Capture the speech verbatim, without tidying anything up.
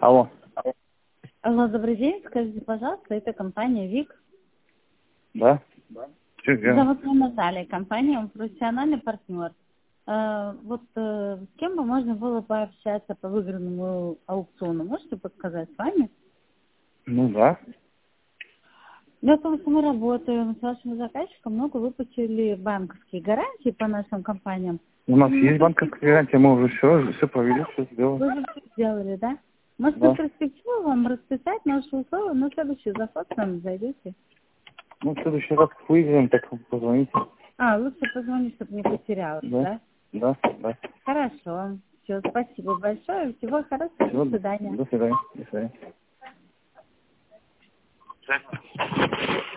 Алло. Алло, добрый день. Скажите, пожалуйста, это компания ВИК. Да? Что делать? Зовут меня Наталья. Компания он профессиональный партнер. Э, вот э, с кем бы можно было пообщаться по выигранному аукциону? Можете подсказать с вами? Ну да. Дело в том, что мы работаем с вашим заказчиком, много выпустили банковские гарантии по нашим компаниям. У нас Ну, есть банковская гарантия, мы уже все, все провели, все сделали. Вы же все сделали, да? Может, Да. в перспективу вам расписать наши условия, но следующий заход с нами зайдете? Ну, в следующий раз выиграем, так позвоните. А, лучше позвонить, чтобы не потерялась, Да? да? Да, да. Хорошо. Все, спасибо большое. Всего хорошего. Всего, До свидания. до свидания. До свидания.